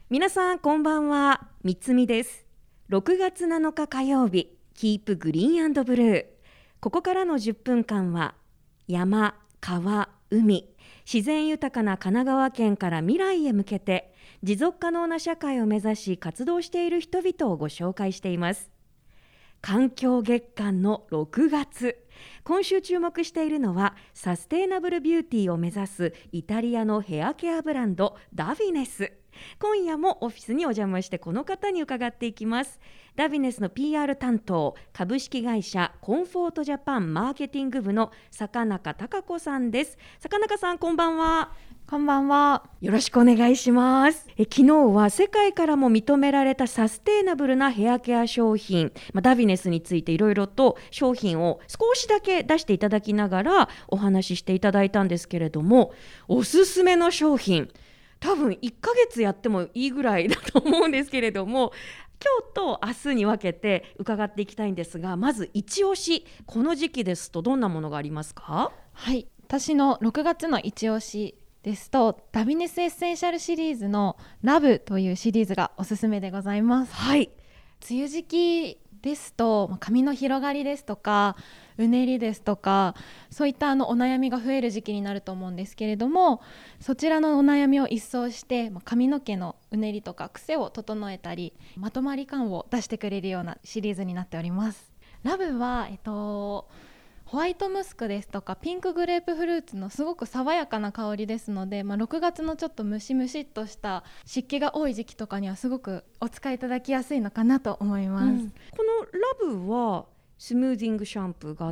皆さんこんばんは、みつみです。6月7日火曜日、キープグリーン&ブルー。ここからの10分間は山、川、海、自然豊かな神奈川県から未来へ向けて持続可能な社会を目指し活動している人々をご紹介しています。環境月間の6月、今週注目しているのはサステイナブルビューティーを目指すイタリアのヘアケアブランドダヴィネス。今夜もオフィスにお邪魔してこの方に伺っていきます。ダヴィネスの PR 担当、株式会社コンフォートジャパンマーケティング部の坂中孝子さんです。坂中さん、こんばんは。 こんばんは。 よろしくお願いします。昨日は世界からも認められたサステイナブルなヘアケア商品、ダヴィネスについていろいろと商品を少しだけ出していただきながらお話ししていただいたんですけれども、おすすめの商品、多分1ヶ月やってもいいぐらいだと思うんですけれども、今日と明日に分けて伺っていきたいんですが、まず一押し、この時期ですとどんなものがありますか？ はい、私の6月の一押しですと、ダヴィネスエッセンシャルシリーズのラブというシリーズがおすすめでございます。 はい。 梅雨時期ですと髪の広がりですとかうねりですとか、そういったお悩みが増える時期になると思うんですけれども、そちらのお悩みを一掃して髪の毛のうねりとか癖を整えたり、まとまり感を出してくれるようなシリーズになっております。ラブは、ホワイトムスクですとかピンクグレープフルーツのすごく爽やかな香りですので、6月のちょっとムシムシっとした湿気が多い時期とかにはすごくお使いいただきやすいのかなと思います。 このラブはスムーディングシャンプーがあって、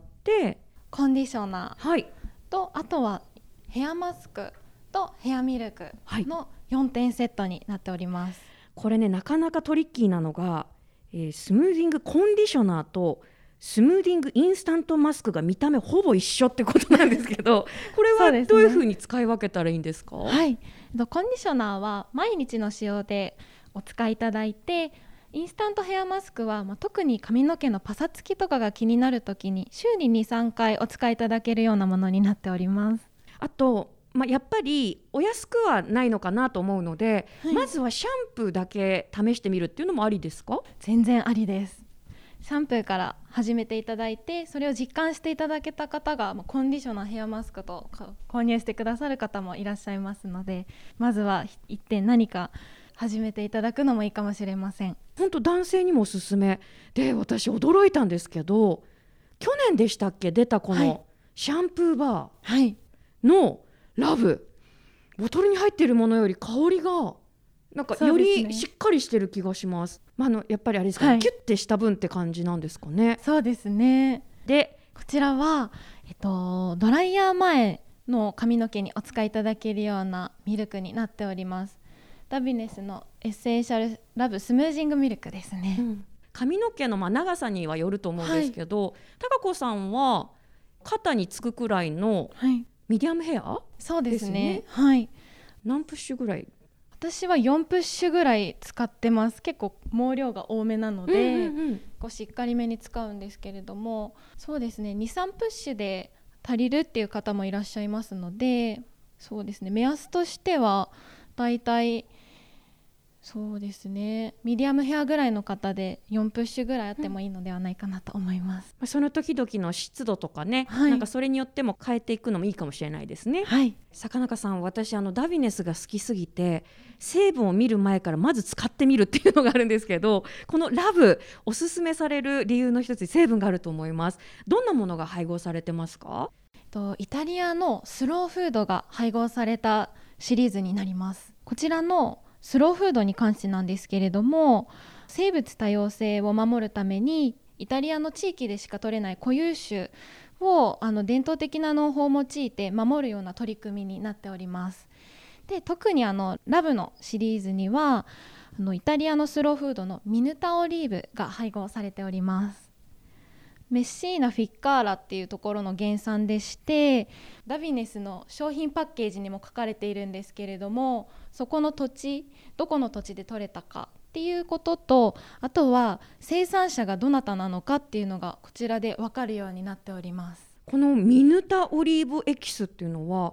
コンディショナー、 はい、 とあとはヘアマスクとヘアミルクの4点セットになっております。 これね、なかなかトリッキーなのが、スムーディングコンディショナーとスムーディングインスタントマスクが見た目ほぼ一緒ってことなんですけどこれはどういうふうに使い分けたらいいんですか？ はい、コンディショナーは毎日の使用でお使いいただいて、インスタントヘアマスクは、特に髪の毛のパサつきとかが気になるときに週に 2,3 回お使いいただけるようなものになっております。 あと、やっぱりお安くはないのかなと思うので、まずはシャンプーだけ試してみるっていうのもありですか？ 全然ありです。シャンプーから始めていただいて、それを実感していただけた方がコンディショナーヘアマスクと購入してくださる方もいらっしゃいますので、まずは一点何か始めていただくのもいいかもしれません。 本当男性にもおすすめで、私驚いたんですけど、去年でしたっけ出たこのシャンプーバーのラブ、ボトルに入っているものより香りがなんかよりしっかりしてる気がします。やっぱりあれですかね、キュッてした分って感じなんですかね。 そうですね。 でこちらは、ドライヤー前の髪の毛にお使いいただけるようなミルクになっております。ダヴィネスのエッセンシャルラブスムージングミルクですね。 髪の毛の長さにはよると思うんですけど、孝子さんは肩につくくらいのミディアムヘア、 そうですね。 何プッシュぐらい？ 私は4プッシュぐらい使ってます。結構毛量が多めなので、こうしっかりめに使うんですけれども、そうですね、 2,3 プッシュで足りるっていう方もいらっしゃいますので、そうですね、目安としてはだいたいそうですね、ミディアムヘアぐらいの方で4プッシュぐらいあってもいいのではないかなと思います。 その時々の湿度とかね、なんかそれによっても変えていくのもいいかもしれないですね。坂中さん、私ダヴィネスが好きすぎて成分を見る前からまず使ってみるっていうのがあるんですけど、このラブおすすめされる理由の一つに成分があると思います。どんなものが配合されてますか？ イタリアのスローフードが配合されたシリーズになります。こちらのスローフードに関してなんですけれども、生物多様性を守るためにイタリアの地域でしか取れない固有種を伝統的な農法を用いて守るような取り組みになっております。で、特にラブのシリーズにはイタリアのスローフードのミヌタオリーブが配合されております。メッシーナ・フィッカーラっていうところの原産でして、ダヴィネスの商品パッケージにも書かれているんですけれども、そこの土地、どこの土地で採れたかっていうことと、あとは生産者がどなたなのかっていうのがこちらで分かるようになっております。 このミヌタオリーブエキスっていうのは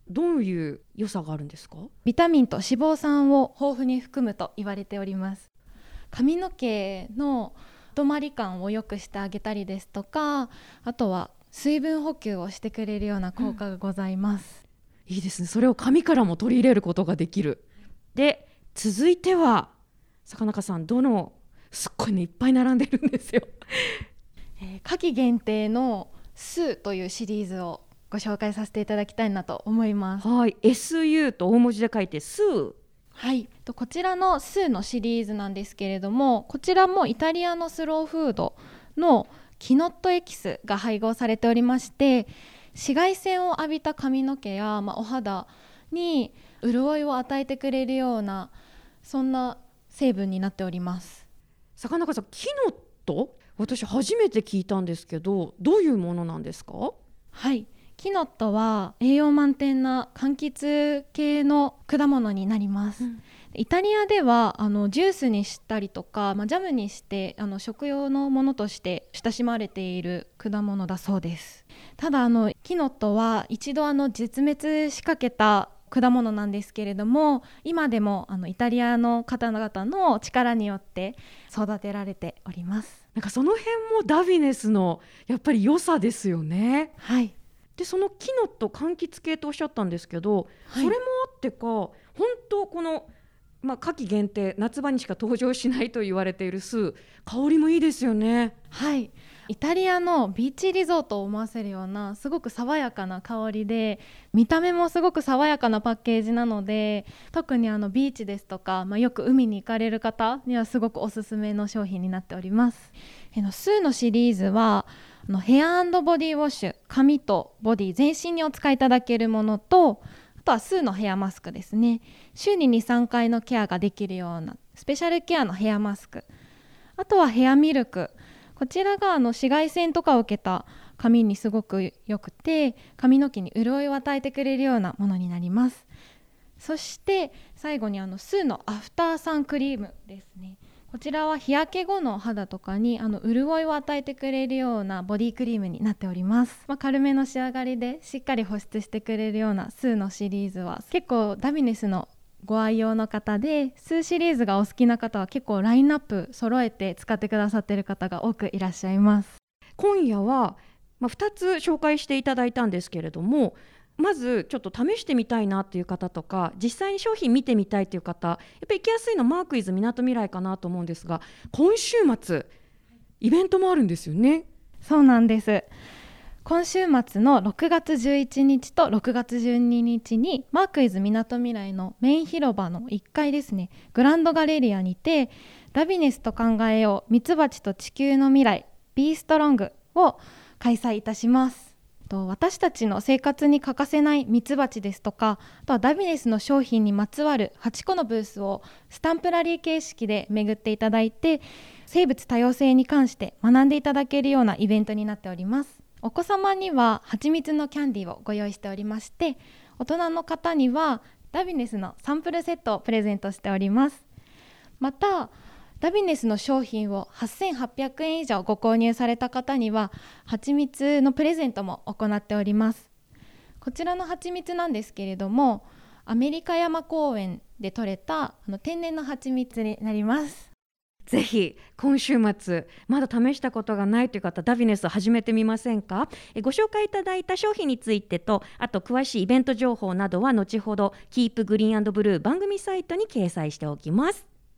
どういう良さがあるんですか？ ビタミンと脂肪酸を豊富に含むと言われております。髪の毛のまとまり感を良くしてあげたりですとか、あとは水分補給をしてくれるような効果がございます。 いいですね。それを髪からも取り入れることができる。で、続いては坂中さん、すっごいね、いっぱい並んでるんですよ。 夏季限定のスーというシリーズをご紹介させていただきたいなと思います。 はい、SU と大文字で書いてスー。 はい、こちらのスーのシリーズなんですけれども、こちらもイタリアのスローフードのキノットエキスが配合されておりまして、紫外線を浴びた髪の毛や、お肌に潤いを与えてくれるような、そんな成分になっております。 坂中さん、キノット、私初めて聞いたんですけど、どういうものなんですか？ はい、キノットは栄養満点な柑橘系の果物になります。イタリアではジュースにしたりとか、ジャムにして食用のものとして親しまれている果物だそうです。ただキノットは一度絶滅しかけた果物なんですけれども、今でもイタリアの方々の力によって育てられております。 なんかその辺もダビネスのやっぱり良さですよね。 はい。 で、そのキノット柑橘系とおっしゃったんですけど、 はい、 それもあってか本当この、夏季限定、夏場にしか登場しないと言われているスー、香りもいいですよね。 はい、イタリアのビーチリゾートを思わせるようなすごく爽やかな香りで、見た目もすごく爽やかなパッケージなので、特にビーチですとか、よく海に行かれる方にはすごくおすすめの商品になっております。スーのシリーズはヘア&ボディウォッシュ、髪とボディ全身にお使いいただけるものと、あとはスーのヘアマスクですね。週に 2,3 回のケアができるようなスペシャルケアのヘアマスク、あとはヘアミルク、こちらが紫外線とかを受けた髪にすごく良くて、髪の毛に潤いを与えてくれるようなものになります。そして最後にスーのアフターサンクリームですね。こちらは日焼け後の肌とかに潤いを与えてくれるようなボディクリームになっております。軽めの仕上がりでしっかり保湿してくれるようなスーのシリーズは結構ダビネスのご愛用の方で、スーシリーズがお好きな方は結構ラインナップ揃えて使ってくださっている方が多くいらっしゃいます。 今夜は、2つ紹介していただいたんですけれども、まずちょっと試してみたいなっていう方とか、実際に商品見てみたいという方、やっぱり行きやすいのマークイズみなとみらいかなと思うんですが、今週末イベントもあるんですよね。 そうなんです。今週末の6月11日と6月12日にマークイズみなとみらいのメイン広場の1階ですね、グランドガレリアにて、ダビネスと考えようミツバチと地球の未来 Be Strong を開催いたします。私たちの生活に欠かせないミツバチですとか、あとはダビネスの商品にまつわる8個のブースをスタンプラリー形式で巡っていただいて、生物多様性に関して学んでいただけるようなイベントになっております。お子様には蜂蜜のキャンディーをご用意しておりまして、大人の方にはダビネスのサンプルセットをプレゼントしております。またダビネスの商品を8800円以上ご購入された方には蜂蜜のプレゼントも行っております。こちらの蜂蜜なんですけれども、アメリカ山公園で採れた天然の蜂蜜になります。 ぜひ今週末まだ試したことがないという方、ダビネス始めてみませんか？ご紹介いただいた商品についてと、あと詳しいイベント情報などは後ほどキープグリーン&ブルー番組サイトに掲載しておきます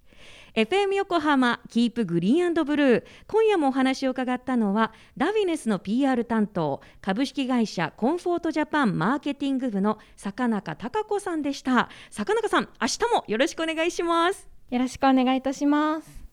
。FM 横浜キープグリーン&ブルー、今夜もお話を伺ったのはダビネスの PR 担当、株式会社コンフォートジャパンマーケティング部の坂中孝子さんでした。坂中さん、明日もよろしくお願いします。 よろしくお願いいたします。